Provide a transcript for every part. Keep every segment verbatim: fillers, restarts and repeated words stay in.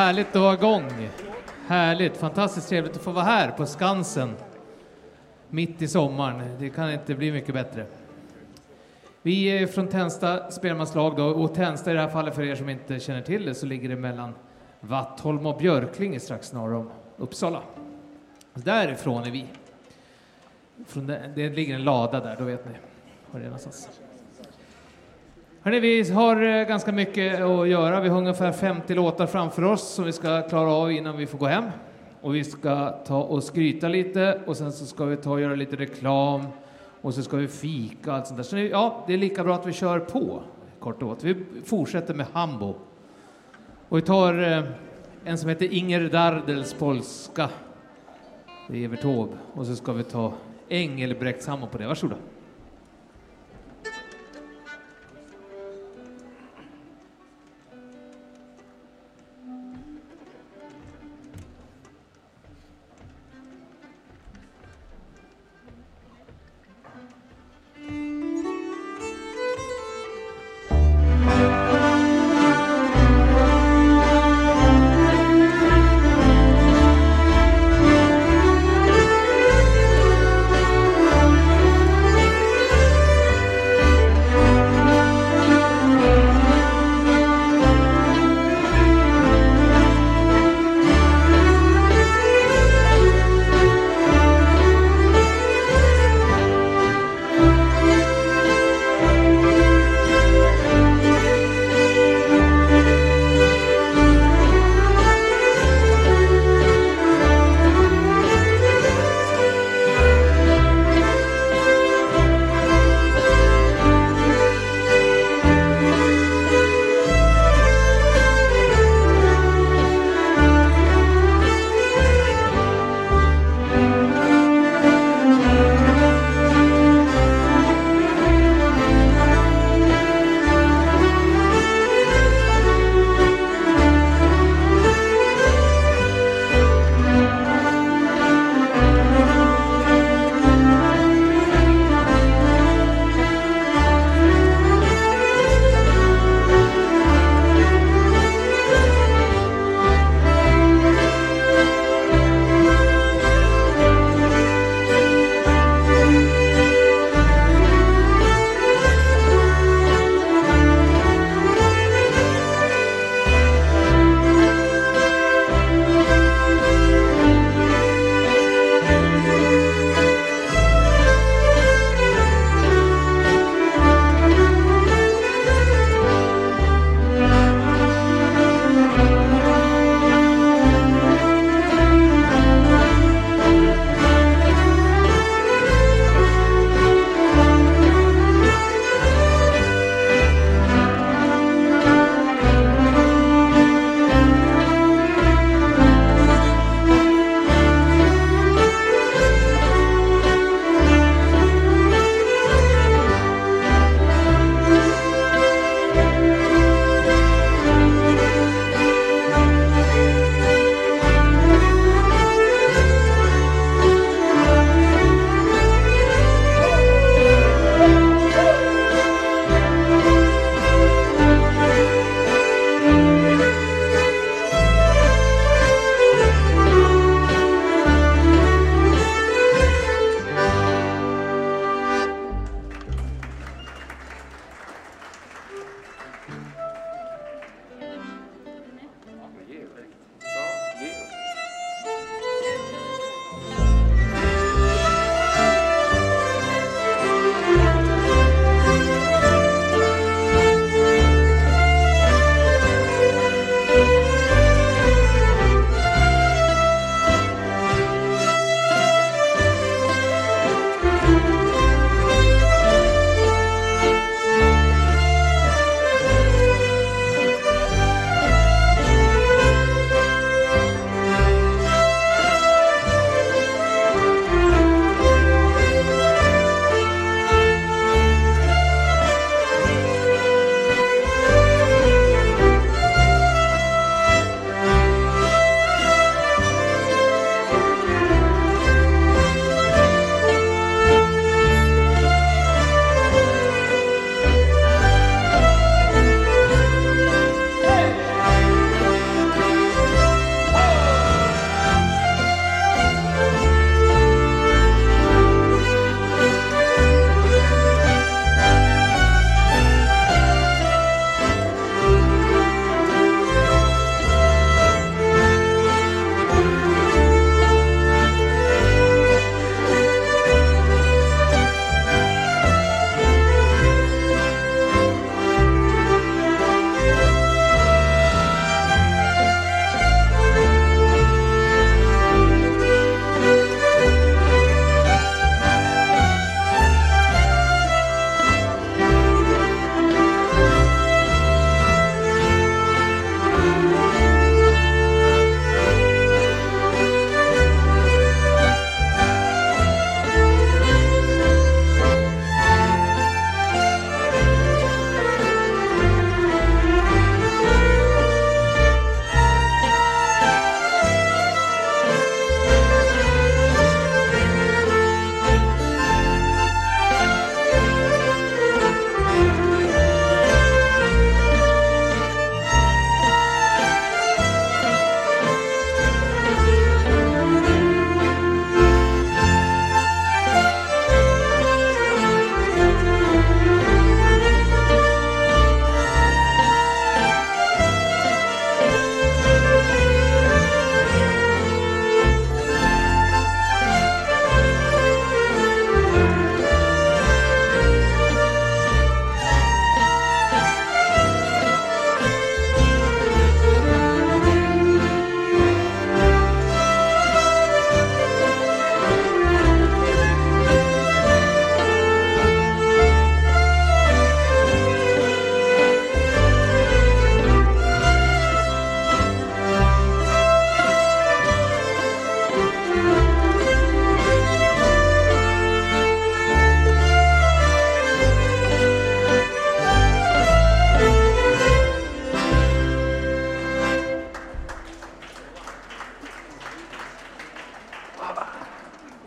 härligt att vara igång. Härligt, fantastiskt trevligt att få vara här på Skansen. Mitt i sommaren, det kan inte bli mycket bättre. Vi är från Tensta spelmanslag då, och Tensta i det här fallet, för er som inte känner till det, så ligger det mellan Vattholm och Björklinge strax norr om Uppsala. Därifrån är vi. Från det, det ligger en lada där, då vet ni var det är någonstans. Hörrni, vi har ganska mycket att göra. Vi har ungefär femtio låtar framför oss som vi ska klara av innan vi får gå hem. Och vi ska ta och skryta lite, och sen så ska vi ta och göra lite reklam, och så ska vi fika och allt sånt där. Så ja, det är lika bra att vi kör på, kort och gott. Vi fortsätter med Hambo. Och vi tar eh, en som heter Inger Dardels polska. Det är Evert Taube. Och så ska vi ta Engelbrekts Hambo på det. Varsågoda. Thank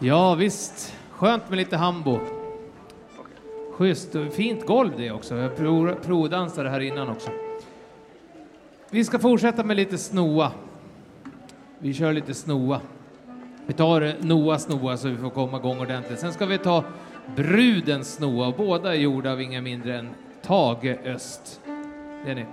Ja, visst. Skönt med lite hambo. Schysst. Fint golv det också. Jag prov, provdansade här innan också. Vi ska fortsätta med lite snoa. Vi kör lite snoa. Vi tar Noa snoa så vi får komma igång ordentligt. Sen ska vi ta Brudens snoa. Båda är gjorda av inga mindre än Tage Öst. Det är ni.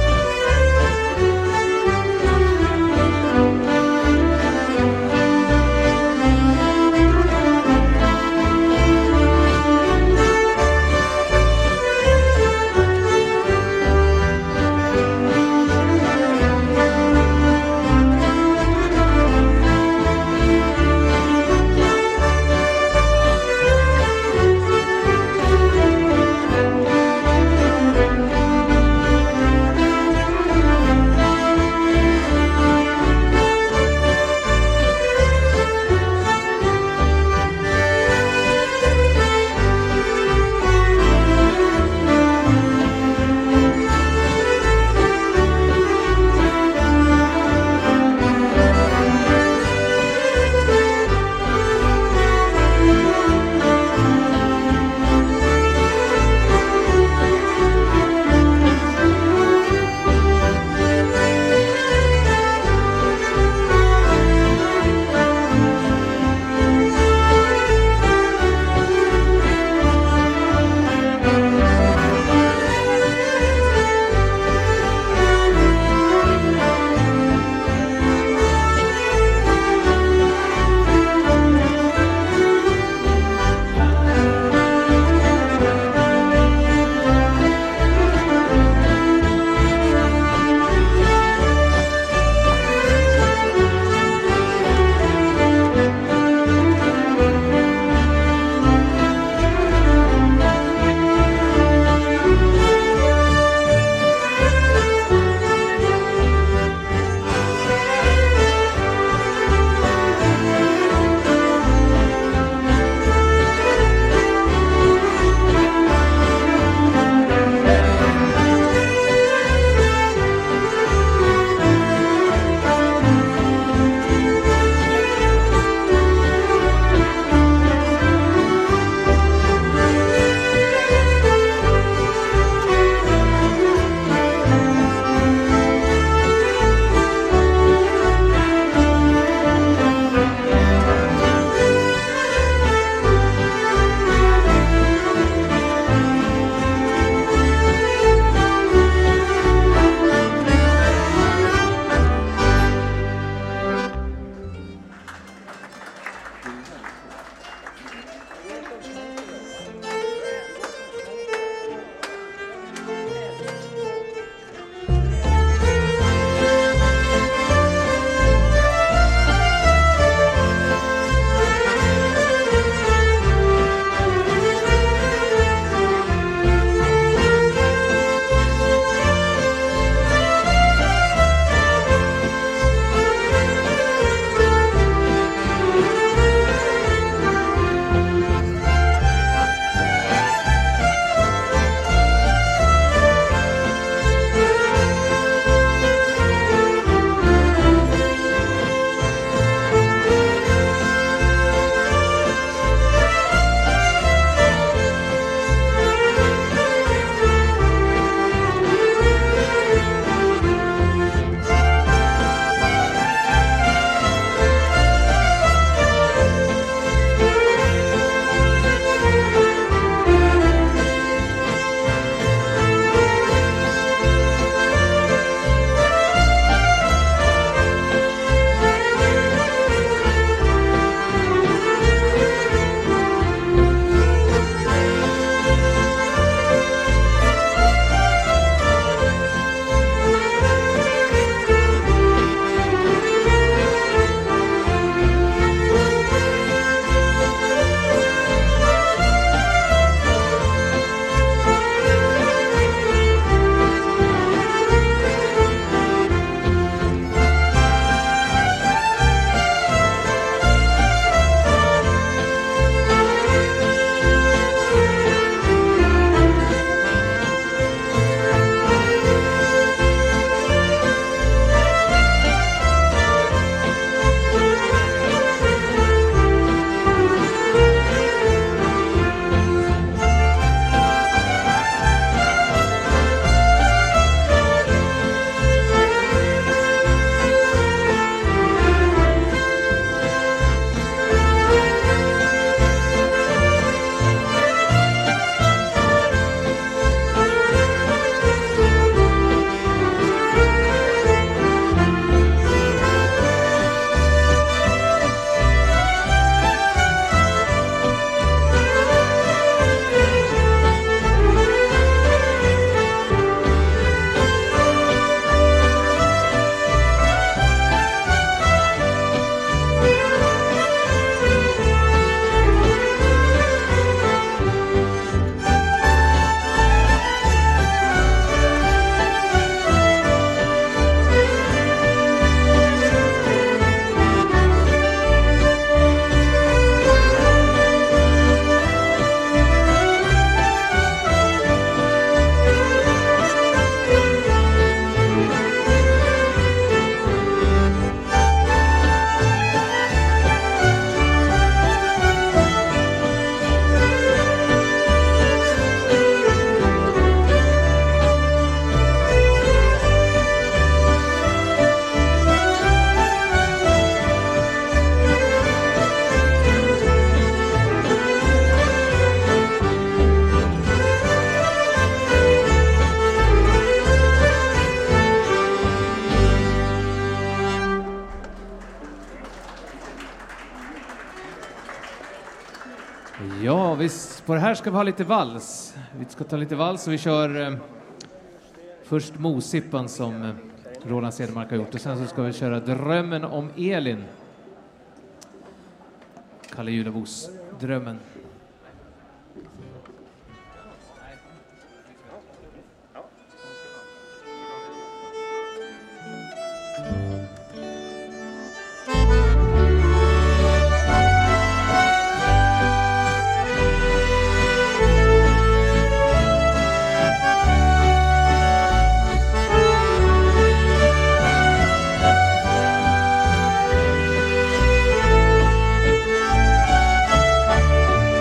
Thank visst, på det här ska vi ha lite vals. Vi ska ta lite vals och vi kör eh, först Mosippan som eh, Roland Cedermark har gjort. Och sen så ska vi köra Drömmen om Elin. Kalle Julebos Drömmen. Thank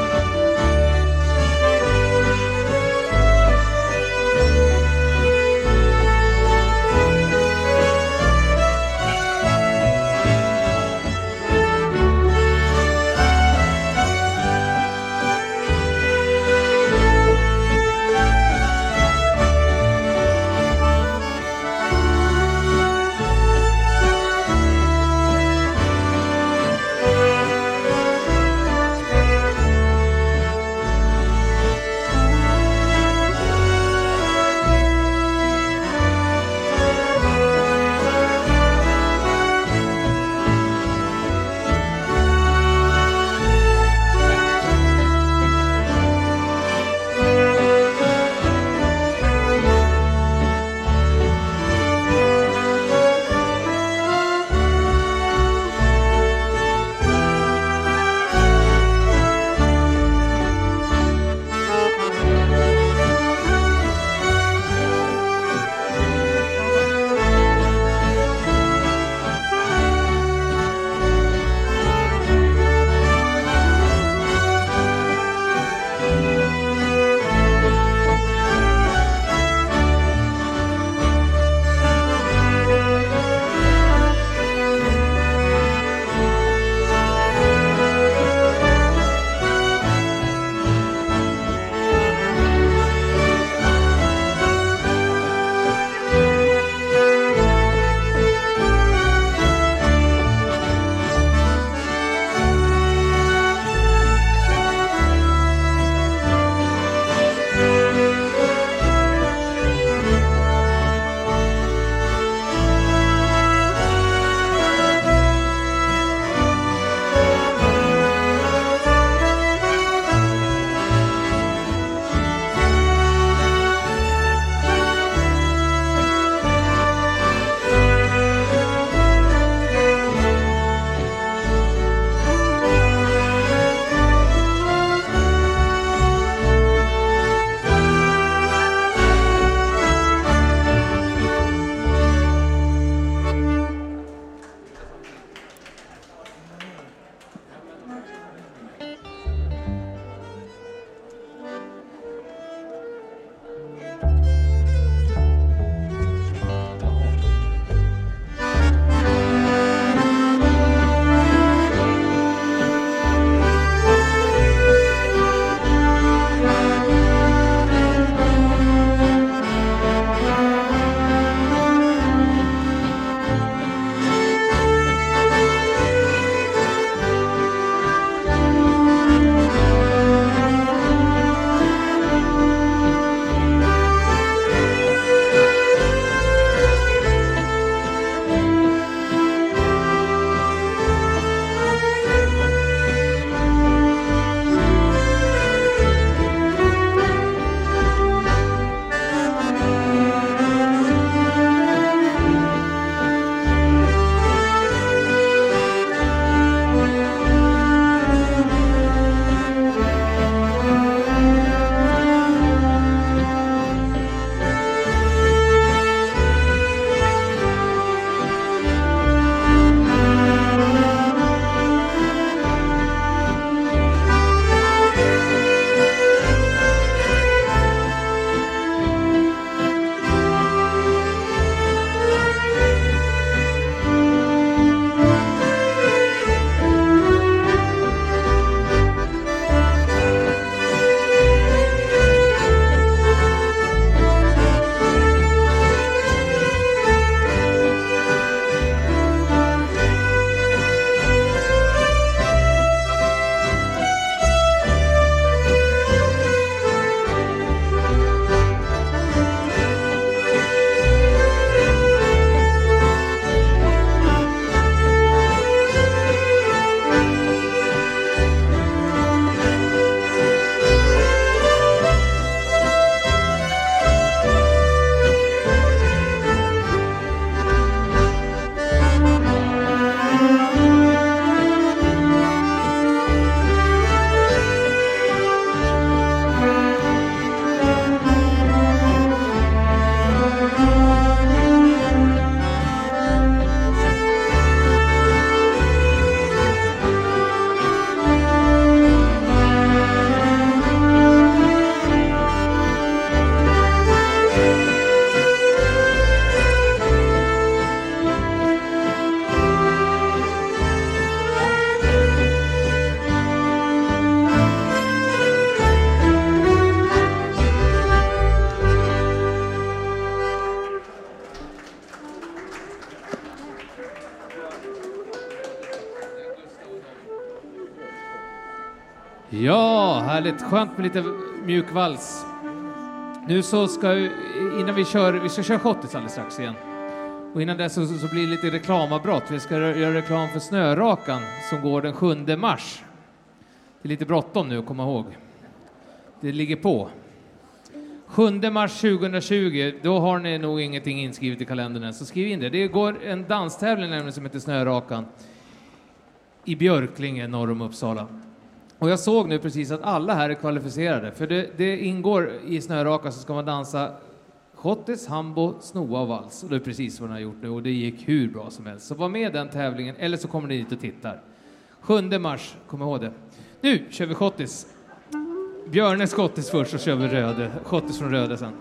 Ja, härligt. Skönt med lite mjuk vals. Nu så ska vi, innan vi kör, vi ska köra schottis alldeles strax igen. Och innan dess så, så blir det lite reklamavbrott. Vi ska göra reklam för Snörakan som går den sjunde mars. Det är lite bråttom nu, kom ihåg. Det ligger på. sjunde mars tjugohundratjugo, då har ni nog ingenting inskrivet i kalendern än, så skriv in det. Det går en danstävling nämligen som heter Snörakan i Björklinge norr om Uppsala. Och jag såg nu precis att alla här är kvalificerade. För det, det ingår i Snörakan så ska man dansa schottis, hambo, snoa och vals. Och det är precis vad den har gjort nu och det gick hur bra som helst. Så var med den tävlingen eller så kommer ni dit och tittar. sjunde mars, kom ihåg det. Nu kör vi schottis. Björnes schottis först så kör vi röde. Schottis från röde sen.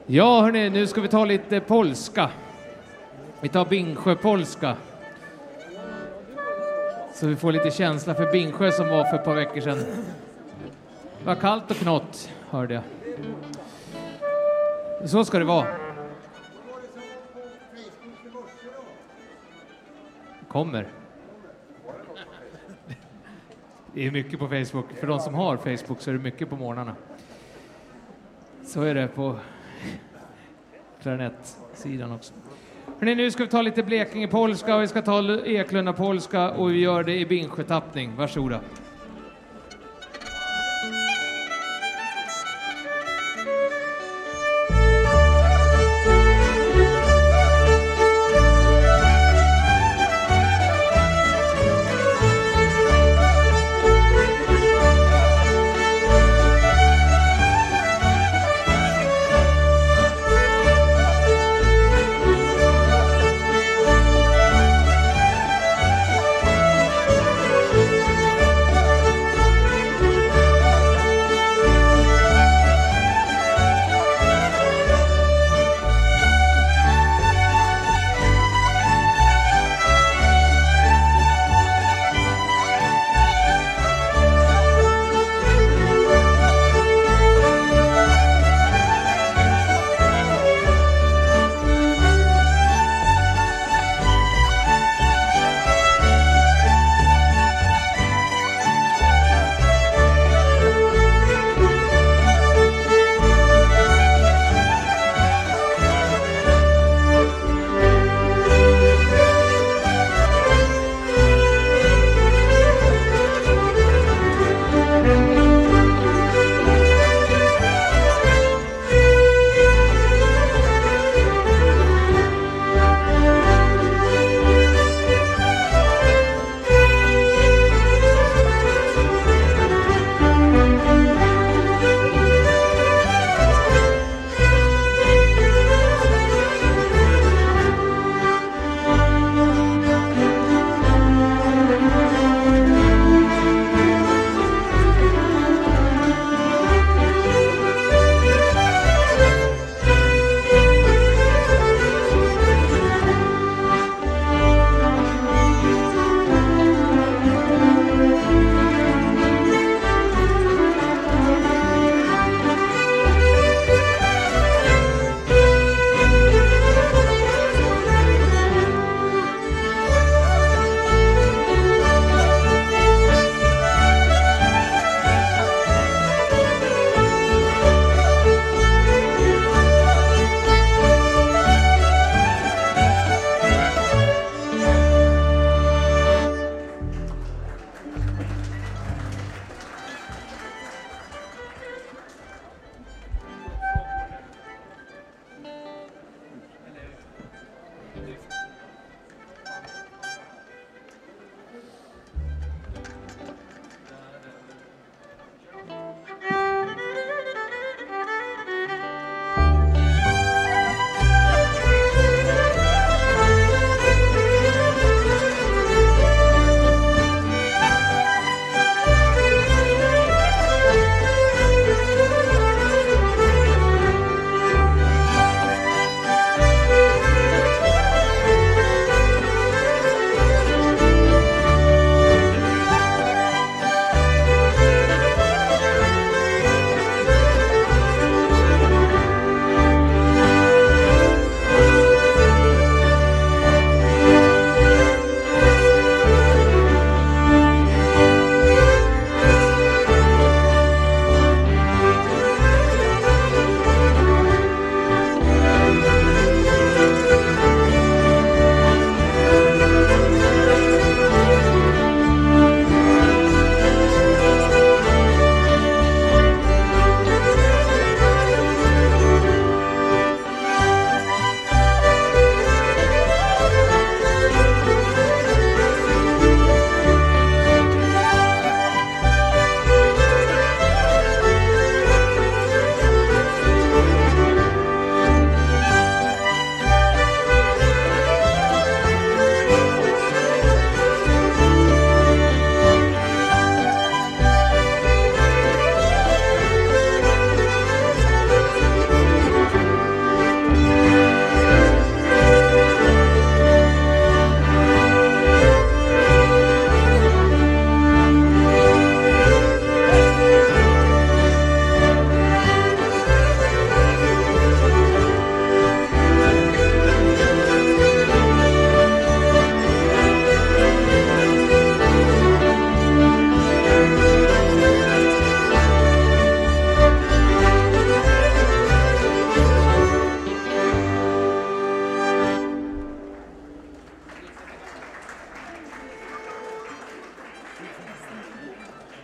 Ja, hörni, nu ska vi ta lite polska. Vi tar Bingsjö-polska. Så vi får lite känsla för Bingsjö som var för ett par veckor sedan. Det var kallt och knott, hörde jag. Så ska det vara. Kommer. Det är mycket på Facebook. För de som har Facebook så är det mycket på morgnarna. Så är det på Klarinett-sidan också. Hörrni, nu ska vi ta lite Blekinge-polska och vi ska ta Eklunda-polska och vi gör det i Bingsjö-tappning. Varsågoda.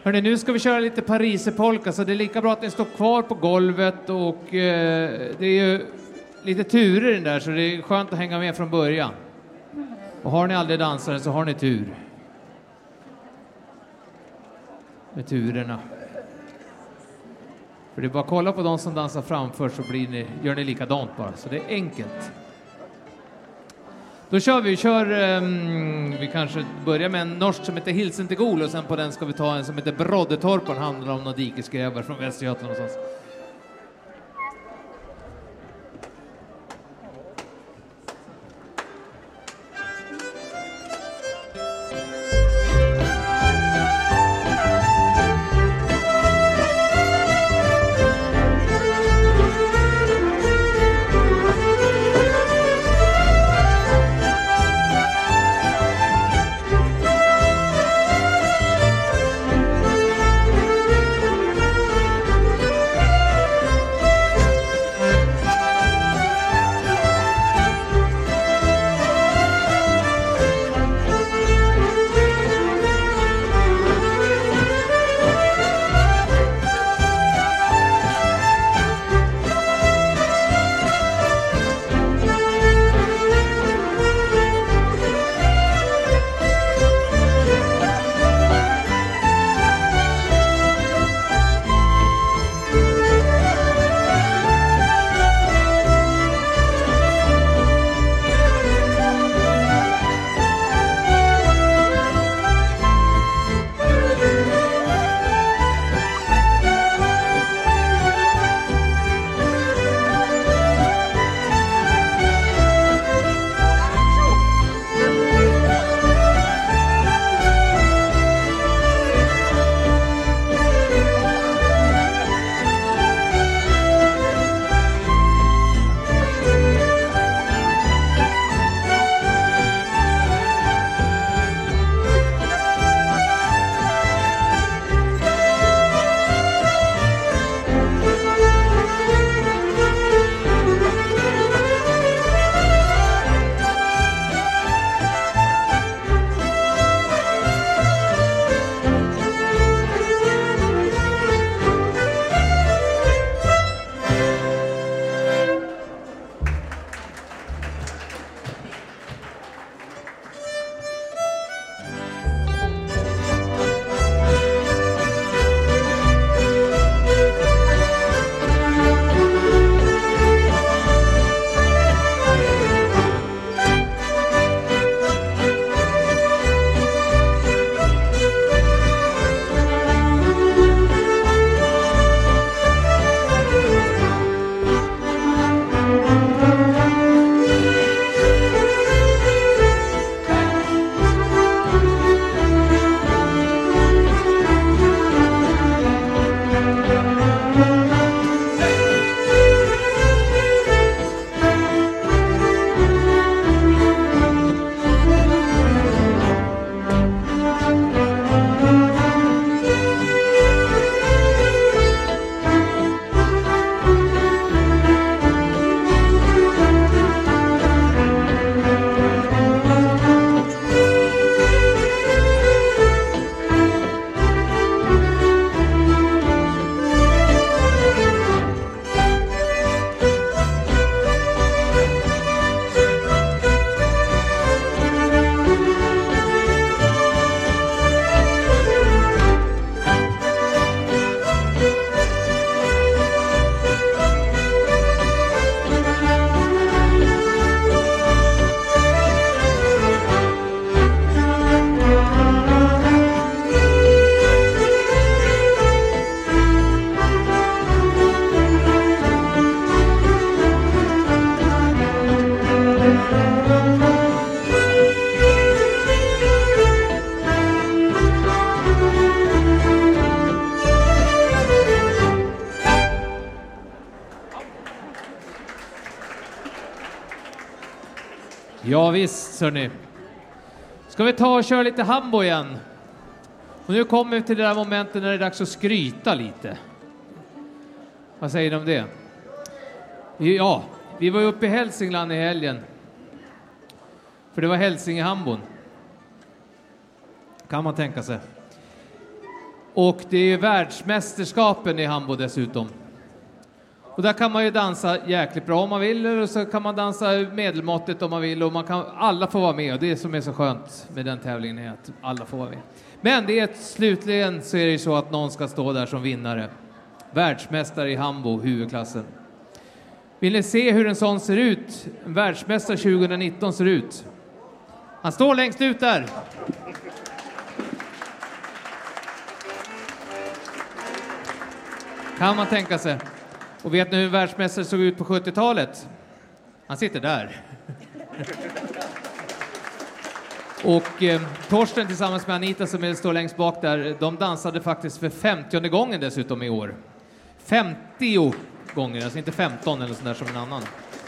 Hörrni, nu ska vi köra lite pariserpolka, så det är lika bra att ni står kvar på golvet, och eh, det är ju lite turer i den där, så det är skönt att hänga med från början. Och har ni aldrig dansare så har ni tur med turerna. För det är bara att kolla på de som dansar framför, så blir ni, gör ni likadant bara, så det är enkelt. Då kör vi, kör, um, vi kanske börjar med en norsk som heter Hilsen till Gol, och sen på den ska vi ta en som heter Broddetorpan, handlar om några dikesgrävar från Västergötland någonstans. Ja visst, hörni. Ska vi ta och köra lite hambo igen? Och nu kommer vi till det där momentet när det är dags att skryta lite. Vad säger de om det? Ja, vi var uppe i Hälsingland i helgen. För det var Hälsingehambon. Kan man tänka sig. Och det är världsmästerskapen i handboll dessutom. Och där kan man ju dansa jäkligt bra om man vill, eller så kan man dansa medelmåttigt om man vill, och man kan, alla får vara med, och det som är så skönt med den tävlingen är att alla får vara med. Men det är ett, slutligen så är det ju så att någon ska stå där som vinnare. Världsmästare i handboll, huvudklassen. Vill ni se hur en sån ser ut? En världsmästare tjugonitton ser ut. Han står längst ut där. Kan man tänka sig. Och vet ni hur en världsmästare såg ut på sjuttiotalet? Han sitter där. Och eh, Torsten tillsammans med Anita som står längst bak där, de dansade faktiskt för femtionde gången dessutom i år. femtio gånger, alltså inte femton eller sånt där som en annan.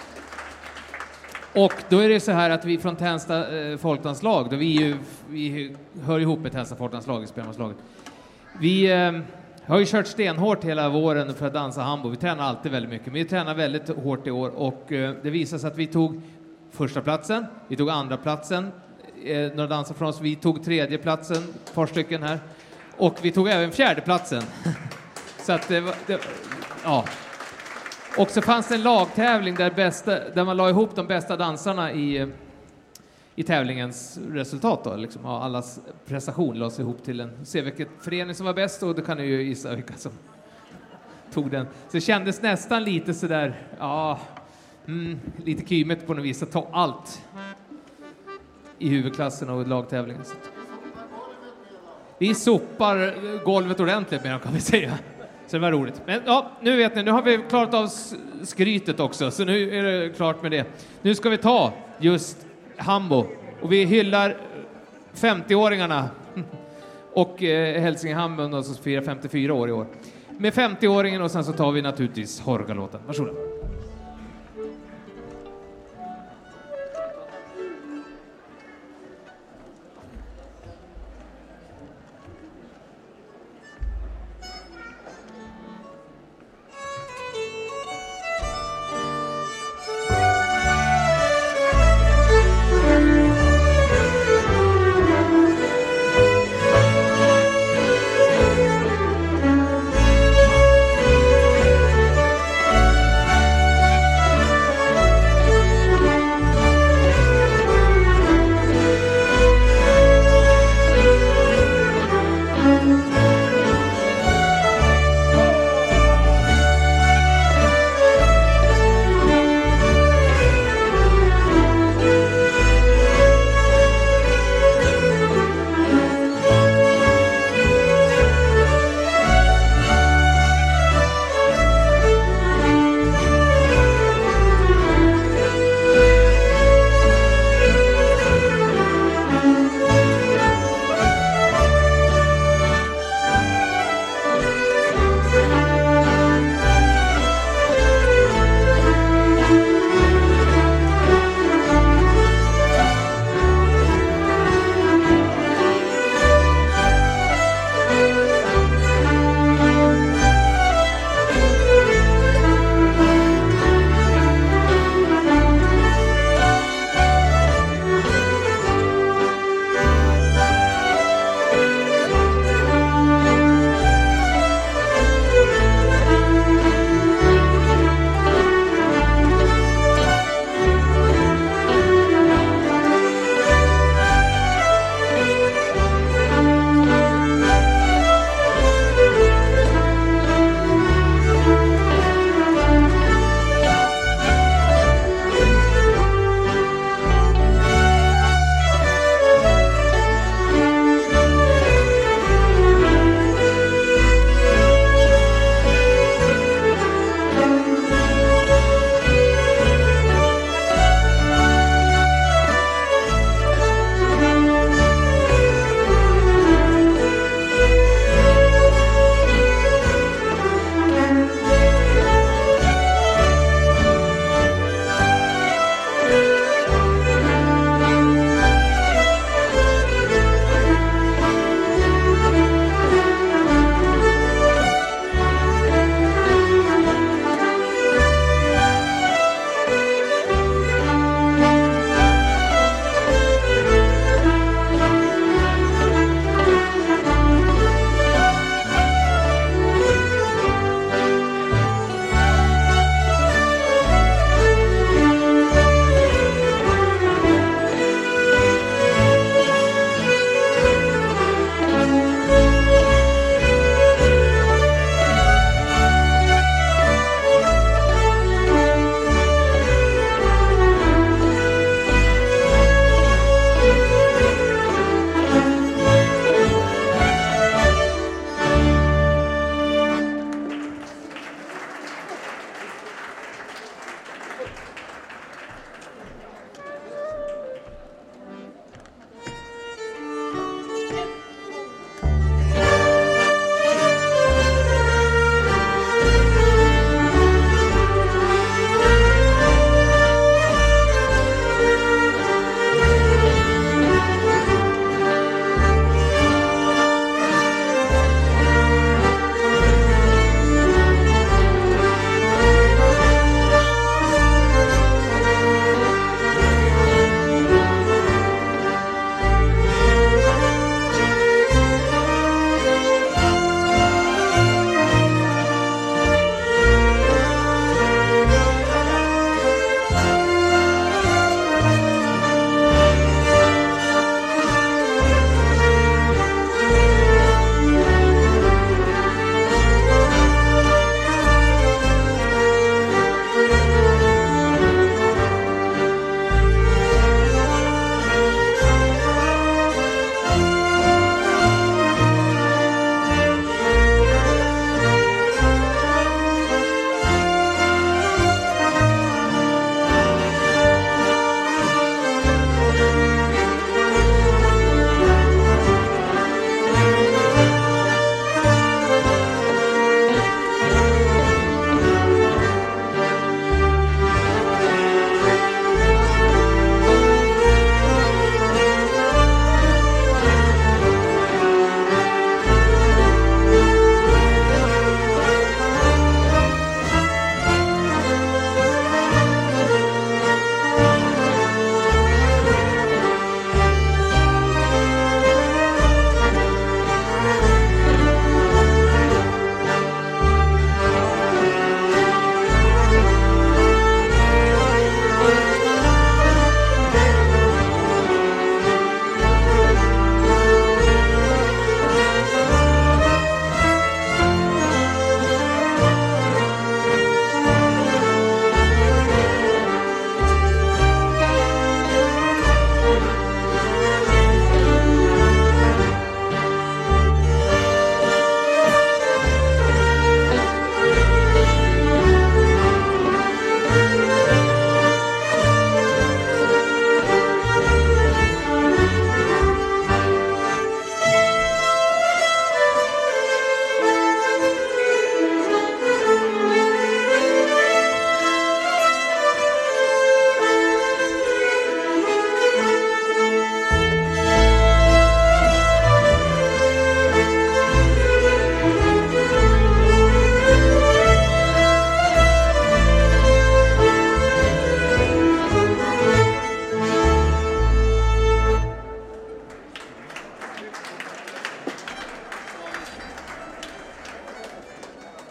Och då är det så här att vi från Tensta eh, folkdanslag, då vi, ju, vi hör ihop med Tensta folkdanslag i spelarmanslaget. Vi eh, har ju kört stenhårt hela våren för att dansa handboll. Vi tränar alltid väldigt mycket, men vi tränar väldigt hårt i år. Och eh, det visar sig att vi tog första platsen, vi tog andra platsen, eh, några dansar från oss, vi tog tredje platsen, ett par stycken här. Och vi tog även fjärde platsen. Så att det var... Det, ja... Och så fanns det en lagtävling där, bästa, där man la ihop de bästa dansarna i, i tävlingens resultat. Då. Liksom, ja, allas prestation lades ihop till en... Se vilket förening som var bäst, och då kan ni ju gissa vilka som tog den. Så det kändes nästan lite sådär... Ja, mm, lite kymigt på något vis att ta allt i huvudklassen och lagtävlingen. Vi sopar golvet ordentligt med dem, kan vi säga. Så det var roligt. Men ja, nu vet ni, nu har vi klarat av skrytet också. Så nu är det klart med det. Nu ska vi ta just handboll. Och vi hyllar femtioåringarna. Och eh, Hälsingehamn som firar femtiofyra år i år. Med femtioåringen, och sen så tar vi naturligtvis Horgalåten. Varsågoda. Thank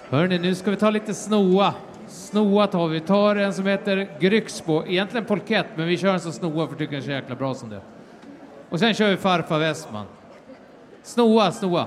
Hörrni, nu ska vi ta lite snoa. Snoa tar vi. Vi tar en som heter Grycksbo. Egentligen polkett, men vi kör en som snoa för tycker den är så jäkla bra som det. Och sen kör vi Farfar Westman. Snoa, snoa.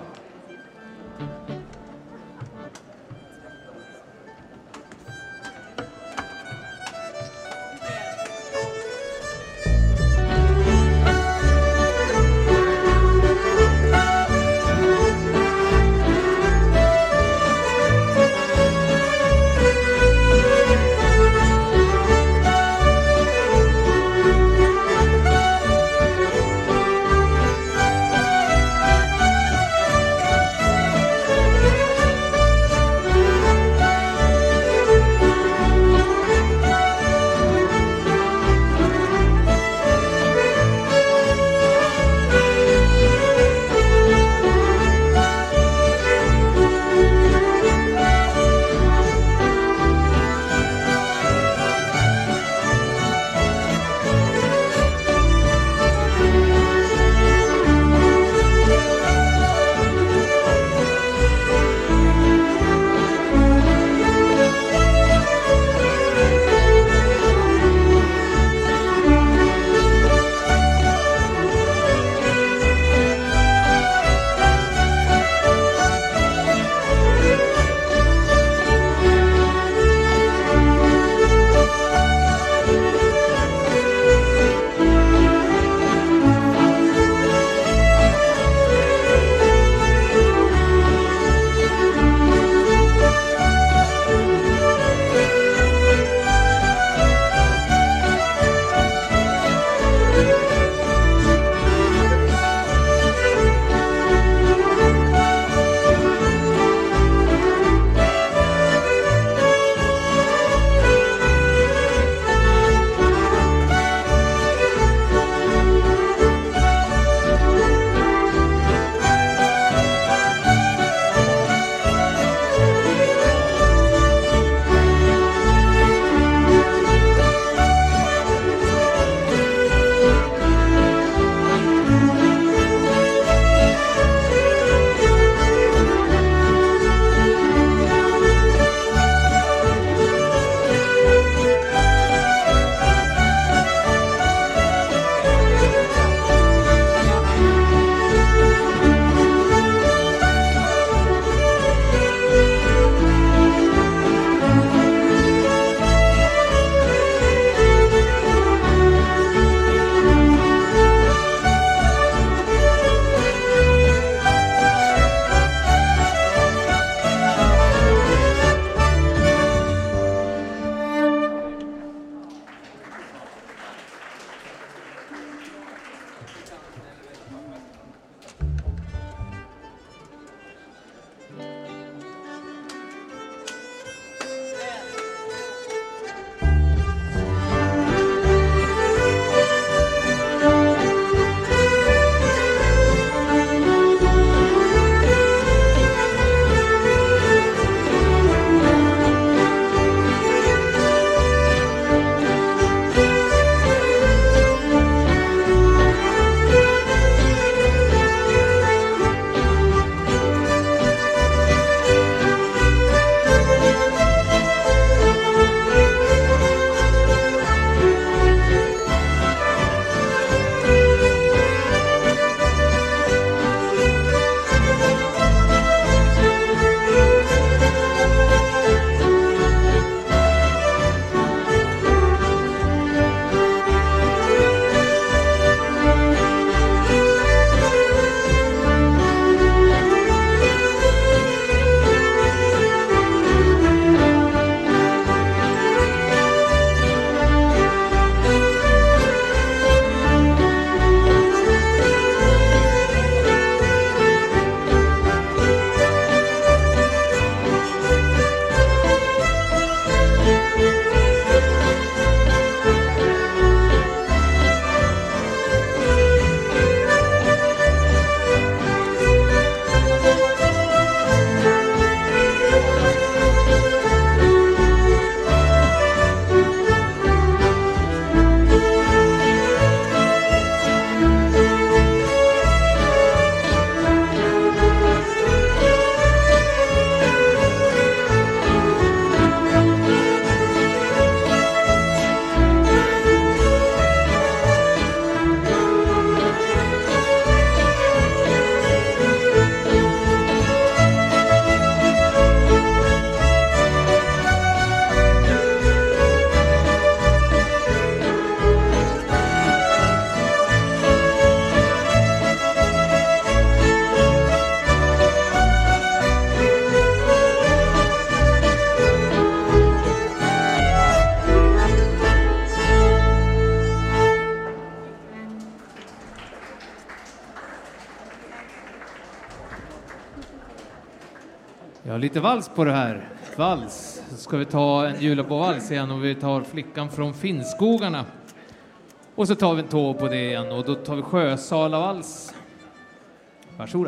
Ja, lite vals på det här. Vals. Så ska vi ta en julabovals igen och vi tar Flickan från Finnskogarna. Och så tar vi en tå på det igen och då tar vi Sjösalavals. Varsågoda.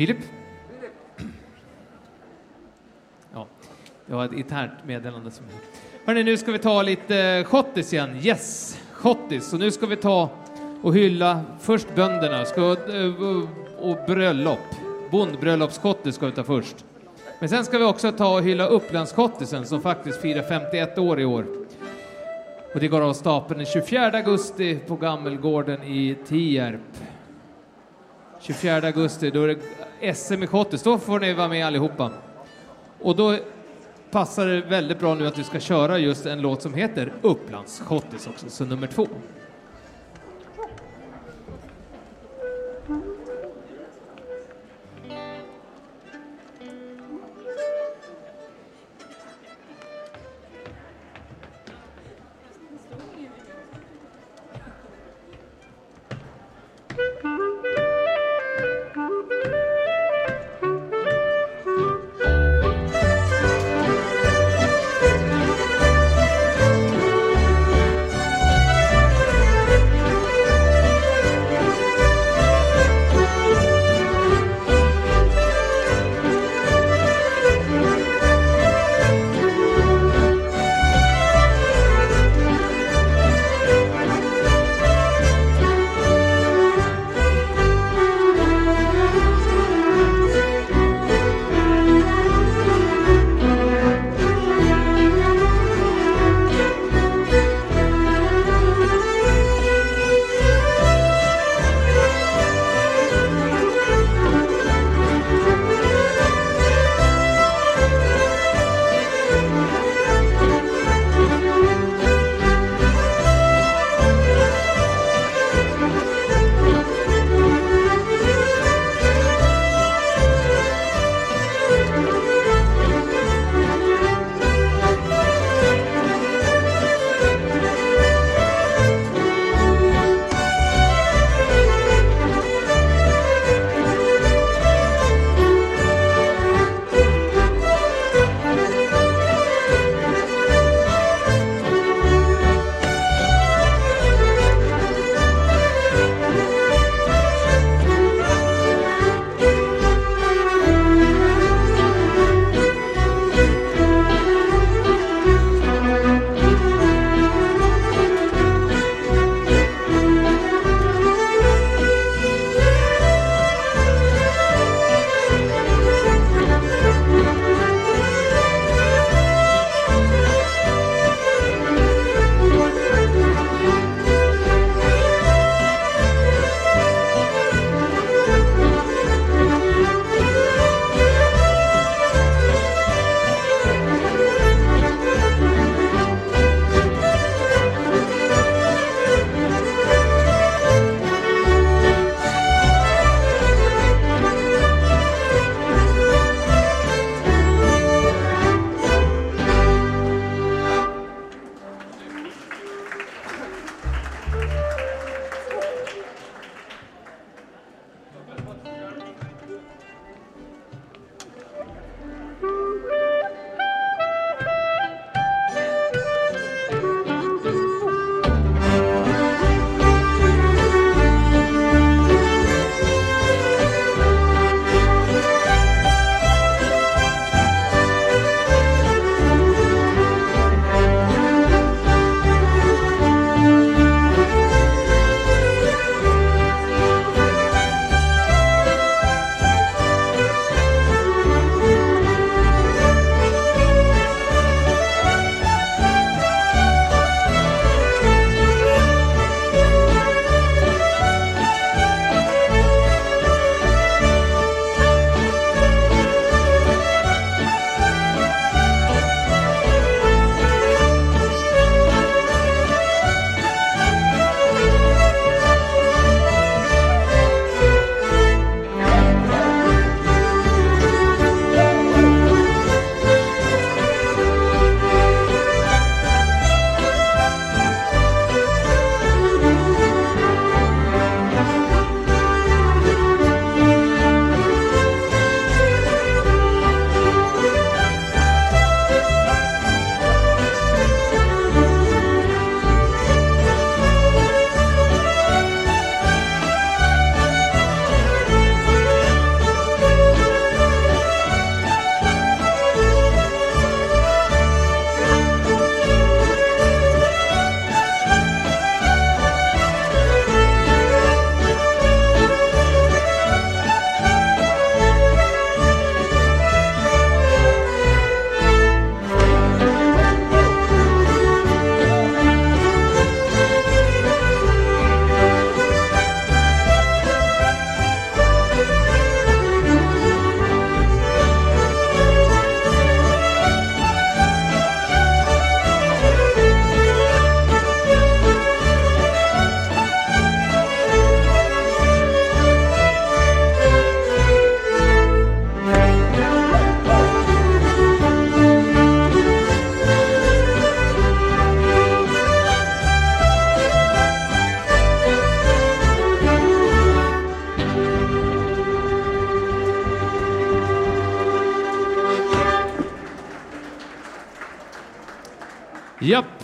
Filip? Ja, det var ett internt meddelande som... Hörrni, nu ska vi ta lite schottis igen. Yes, schottis. Och nu ska vi ta och hylla först bönderna ska, och bröllop. Bondbröllopsschottis ska vi ta först. Men sen ska vi också ta och hylla Upplandschottisen som faktiskt firar femtioett år i år. Och det går av stapeln den tjugofjärde augusti på Gammelgården i Tierp. tjugofjärde augusti, då är det S M i schottis. Då får ni vara med allihopa. Och då passar det väldigt bra nu att vi ska köra just en låt som heter Upplandsschottis också, så nummer två.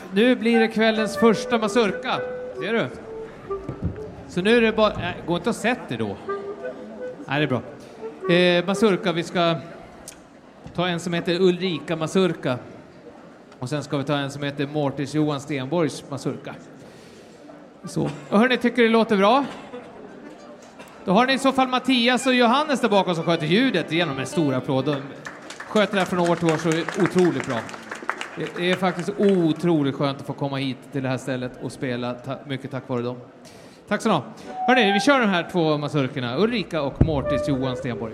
nu blir det kvällens första mazurka. Ser du? Så nu är det bara... Nej, gå inte och sätt det då. Nej, det är bra. Eh, mazurka, vi ska ta en som heter Ulrika mazurka. Och sen ska vi ta en som heter Mortis Johan Stenborgs mazurka. Så. Och hörni, tycker det låter bra? Då har ni i så fall Mattias och Johannes där bakom som sköter ljudet genom en stor applåd. De sköter det här från år till år så otroligt bra. Det är faktiskt otroligt skönt att få komma hit till det här stället och spela. Ta- mycket tack vare dem. Tack så mycket. Hörrni, vi kör de här två mazurkerna. Ulrika och Mortis Johan Stenborg.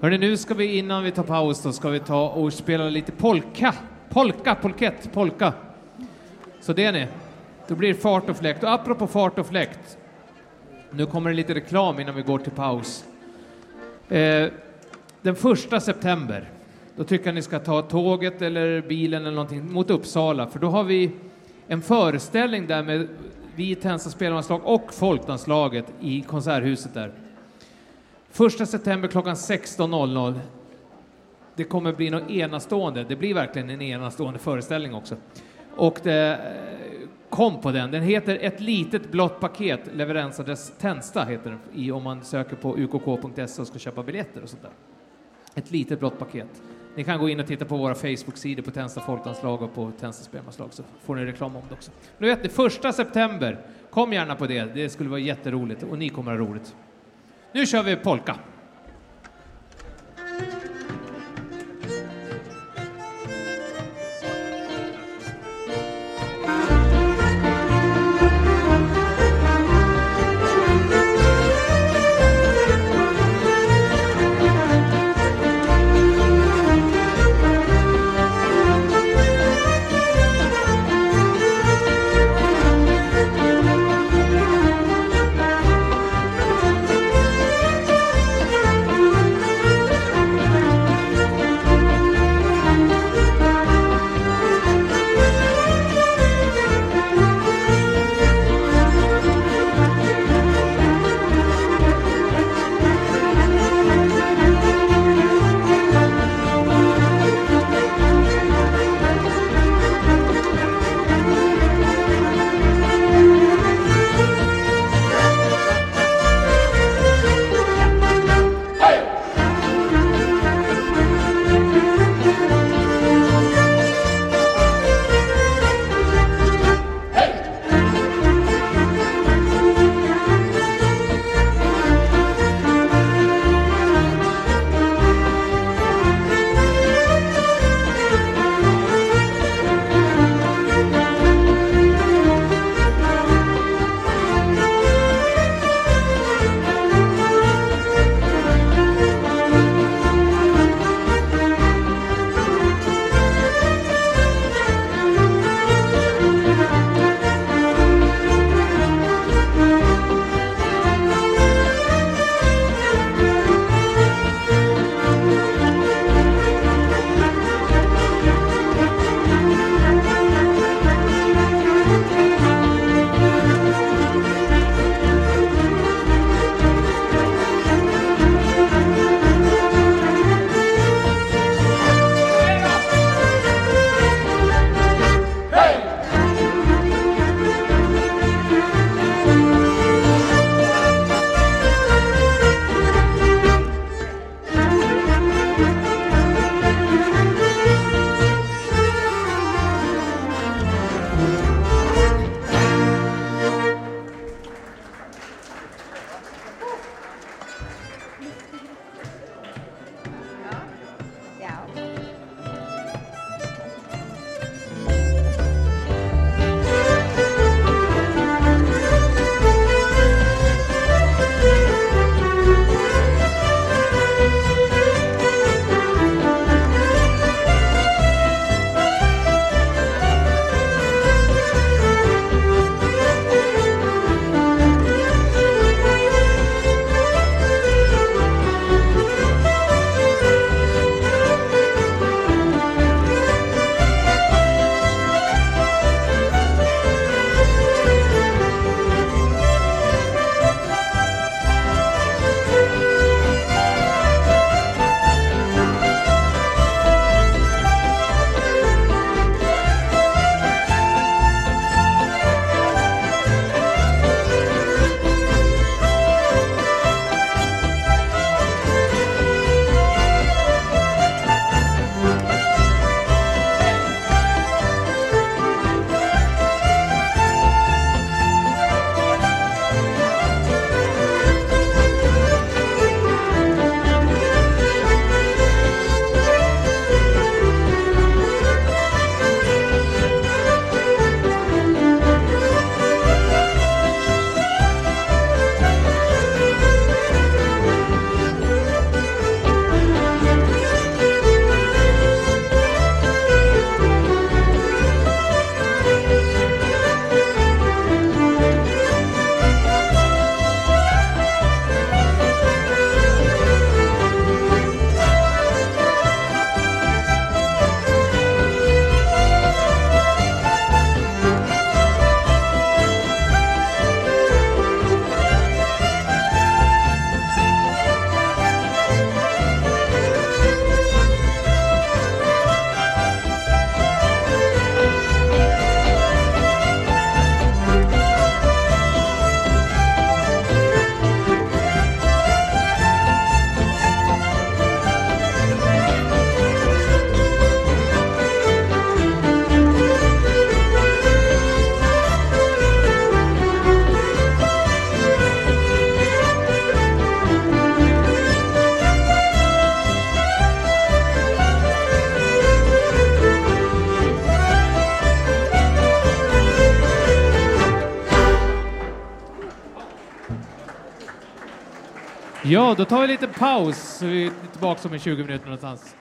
Hörrni, nu ska vi innan vi tar paus då ska vi ta och spela lite polka. Polka, polkett, polka. Så det är ni. Då blir det fart och fläkt. Och apropå fart och fläkt. Nu kommer det lite reklam innan vi går till paus. Eh, den första september. Då tycker jag ni ska ta tåget eller bilen eller någonting mot Uppsala. För då har vi en föreställning där med vi Tensta spelmanslag och folkdanslaget i konserthuset där. Första september klockan sexton noll noll. Det kommer bli något enastående. Det blir verkligen en enastående föreställning också. Och det kom på den. Den heter Ett litet blått paket. Leveransadress Tensta heter den i om man söker på u k k punkt se och ska köpa biljetter och sånt där. Ett litet blått paket. Ni kan gå in och titta på våra Facebook-sidor på Tensta folkdanslag och på Tensta spelmanslag så får ni reklam om det också. Nu vet ni, första september. Kom gärna på det. Det skulle vara jätteroligt och ni kommer ha roligt. Nu kör vi polka. Ja, då tar vi lite paus så vi är tillbaka om en tjugo minuter någonstans.